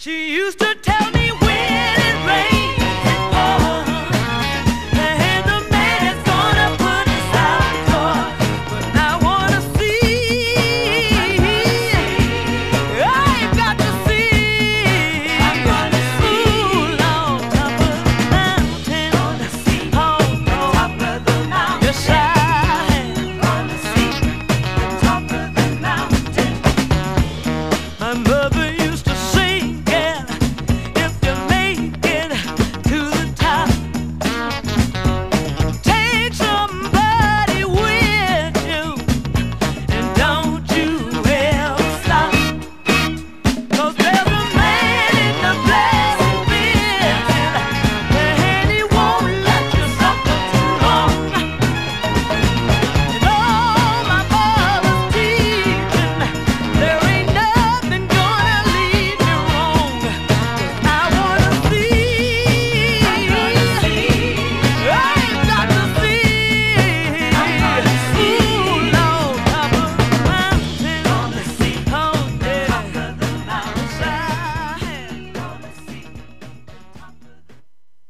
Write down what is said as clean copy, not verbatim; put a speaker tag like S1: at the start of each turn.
S1: She used to tell me when it rains, it pours, and the man is gonna put us outdoors. But I wanna see, I've got to see. I'm gonna see on top of the mountain, gonna see on top of the mountain. Yes, I'm gonna see the top of the mountain. My mother